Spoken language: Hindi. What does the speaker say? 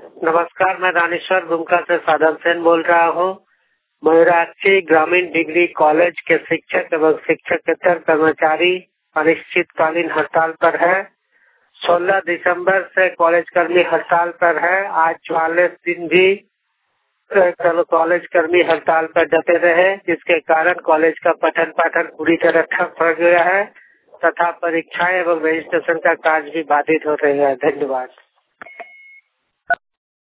नमस्कार, मैं रानेश्वर दुमका से साधन सेन बोल रहा हूँ। मयूराक्षी ग्रामीण डिग्री कॉलेज के शिक्षक एवं शिक्षकेतर कर्मचारी अनिश्चितकालीन हड़ताल पर है। 16 दिसंबर से कॉलेज कर्मी हड़ताल पर है। आज 44 दिन भी कॉलेज कर्मी हड़ताल पर डटे रहे, जिसके कारण कॉलेज का पठन पाठन पूरी तरह ठप हो गया है तथा परीक्षाएं एवं रजिस्ट्रेशन का कार्य भी बाधित हो रही है। धन्यवाद।